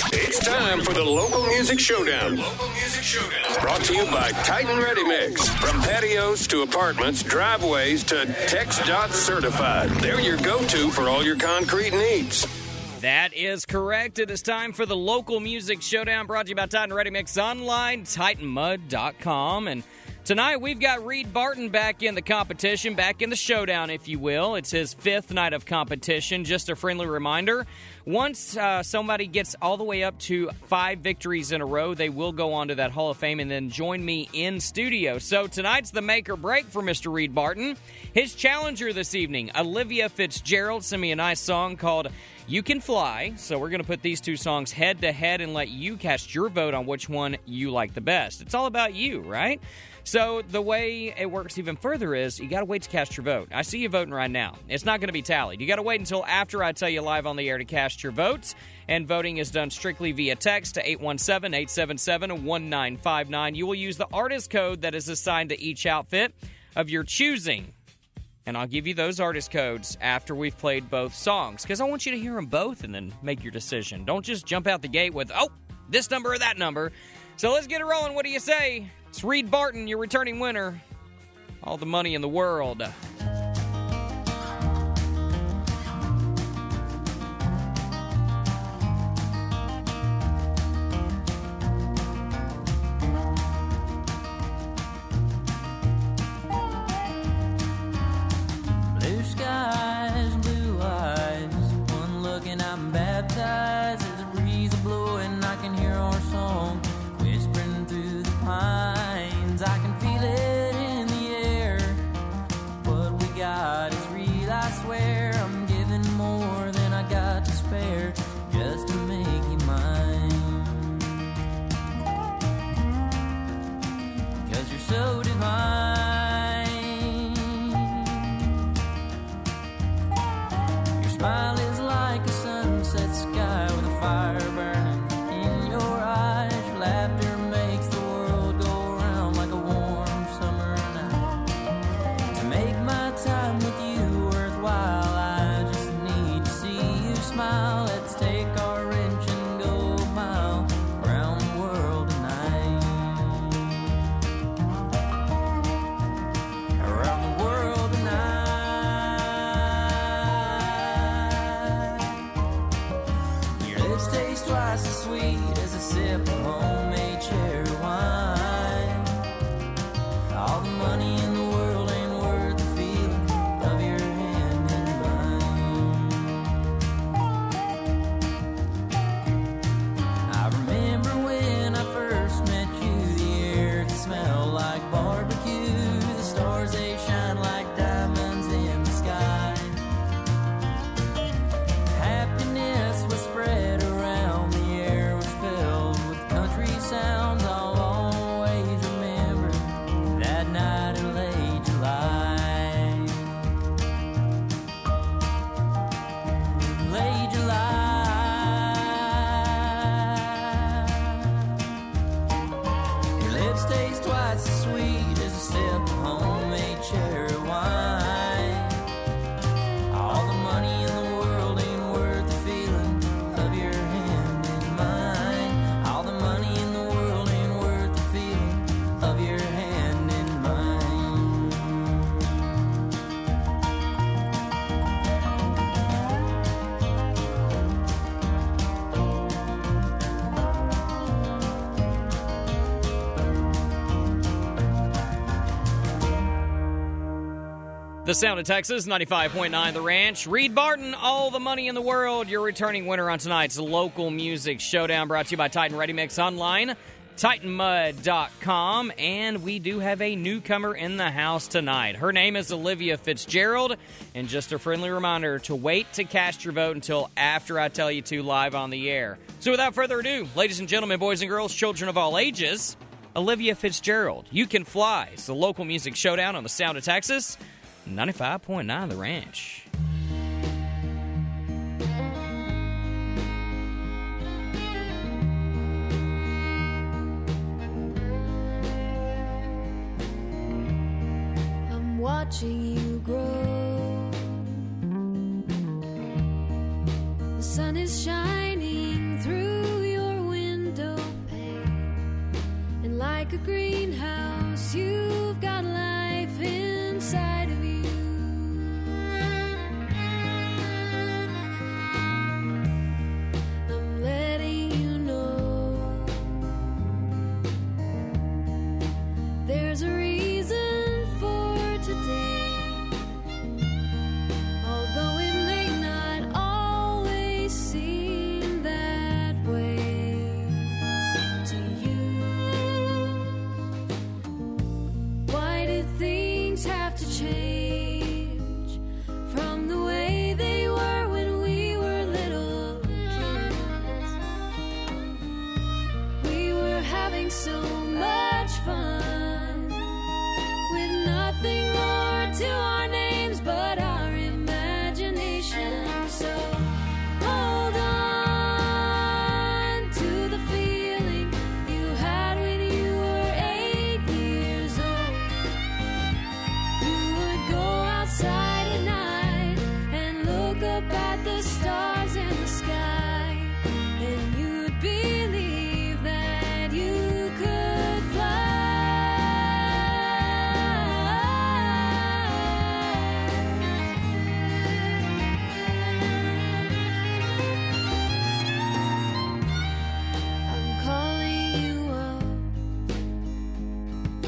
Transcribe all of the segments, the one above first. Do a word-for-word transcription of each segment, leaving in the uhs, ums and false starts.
It's time for the Local Music Showdown. Local Music Showdown. Brought to you by Titan Ready Mix. From patios to apartments, driveways to TxDOT certified. They're your go-to for all your concrete needs. That is correct. It is time for the Local Music Showdown, brought to you by Titan Ready Mix online, Titan Mud dot com. And tonight we've got Reed Barton back in the competition, back in the showdown, if you will. It's his fifth night of competition. Just a friendly reminder, once uh, somebody gets all the way up to five victories in a row, they will go on to that Hall of Fame and then join me in studio. So tonight's the make or break for Mister Reed Barton. His challenger this evening, Olivia Fitzgerald, sent me a nice song called You Can Fly. So we're going to put these two songs head to head and let you cast your vote on which one you like the best. It's all about you, right? So the way it works even further is you got to wait to cast your vote. I see you voting right now. It's not going to be tallied. You got to wait until after I tell you live on the air to cast your votes. And voting is done strictly via text to eight one seven, eight seven seven, one nine five nine. You will use the artist code that is assigned to each outfit of your choosing. And I'll give you those artist codes after we've played both songs, because I want you to hear them both and then make your decision. Don't just jump out the gate with, oh, this number or that number. So let's get it rolling. What do you say? It's Reed Barton, your returning winner. All the money in the world. Blue skies, blue eyes. One look and I'm baptized. There's a breeze blowing, I can hear our song whispering through the pines. I can feel it in the air. What we got is real, I swear. I'm giving more than I got to spare just to make you mine. 'Cause you're so divine. Your smile is like a sunset sky with a fire burning in your eyes. Your laughter makes the world go around like a warm summer night. To make my time with you worthwhile, I just need to see you smile. Let's take our wrench and go a mile around the world tonight. Around the world tonight. Your lips taste twice as sweet as a sip of homemade cherry wine. All the money in the world ain't worth the feeling of your hand in mine. I remember when I first met you, the air it smelled like barbecue. The stars, they shine like diamonds in the sky. Happiness was spread around, the air was filled with country sounds. I'll always remember that night in late July. Late July. Your lips taste twice as sweet as a sip of homemade cherry wine. All the money in the world ain't worth the feeling of your hand in mine. All the money in the world ain't worth the feeling of your hand in mine. The sound of Texas, ninety-five point nine The Ranch. Reed Barton, all the money in the world. Your returning winner on tonight's Local Music Showdown, brought to you by Titan Ready Mix online, Titan Mud dot com. And we do have a newcomer in the house tonight. Her name is Olivia Fitzgerald. And just a friendly reminder to wait to cast your vote until after I tell you to live on the air. So without further ado, ladies and gentlemen, boys and girls, children of all ages, Olivia Fitzgerald, You Can Fly. It's the Local Music Showdown on the sound of Texas, ninety-five point nine The Ranch. I'm watching you grow. The sun is shining through your like a greenhouse. You've got life inside of you. I'm letting you know there's a reason for today. Although it may not always seem that way to you. Why did things have to change from the way they were when we were little kids? We were having so much fun with nothing more to our names but our imagination. So hold on to the feeling you had when you were eight years old. You would go outside at night and look up at the stars in the sky, and you'd believe that you could fly. I'm calling you up.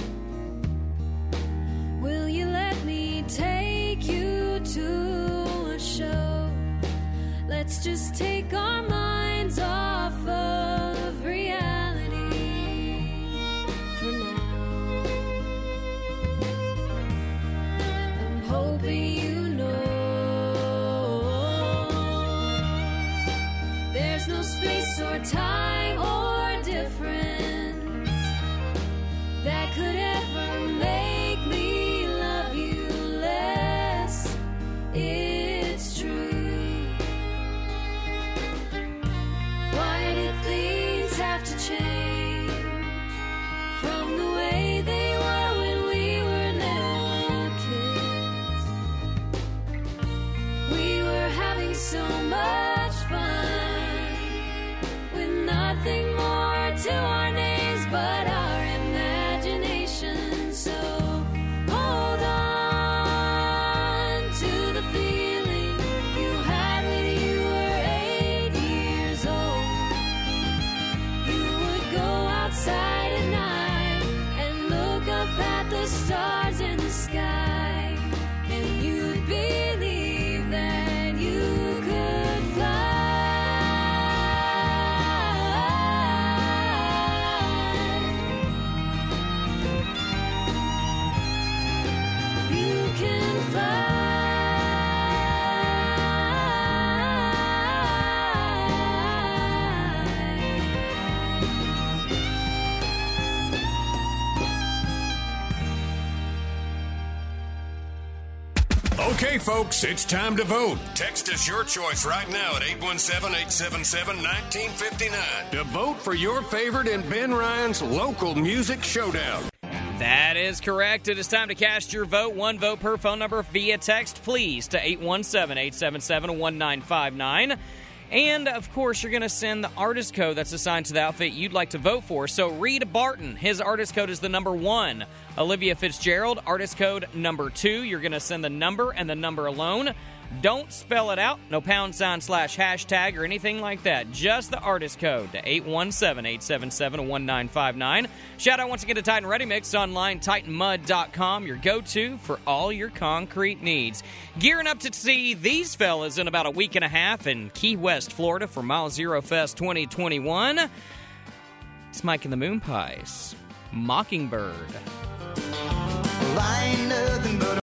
Will you let me take you to a show? Let's just take our minds off of reality for now. I'm hoping you know there's no space or time or difference that could ever make me love you less. It's true. Why did things have to change from the way they were when we were little kids? We were having so much fun with nothing more to our names but our imagination. So hold on to the feeling you had when you were eight years old. You would go outside at night and look up at the stars in the sky, and you'd believe that you could fly. You can fly. Okay, folks, it's time to vote. Text us your choice right now at eight one seven, eight seven seven, one nine five nine to vote for your favorite in Ben Ryan's Local Music Showdown. That is correct. It is time to cast your vote. One vote per phone number via text, please, to eight one seven, eight seven seven, one nine five nine. And, of course, you're going to send the artist code that's assigned to the outfit you'd like to vote for. So, Reed Barton, his artist code is the number one. Olivia Fitzgerald, artist code number two. You're going to send the number and the number alone. Don't spell it out. No pound sign slash hashtag or anything like that. Just the artist code to eight one seven, eight seven seven, one nine five nine. Shout out once again to Titan Ready Mix online, titan mud dot com, your go-to for all your concrete needs. Gearing up to see these fellas in about a week and a half in Key West, Florida for Mile Zero Fest twenty twenty-one. It's Mike and the Moon Pies. Mockingbird. Well, I ain't nothing but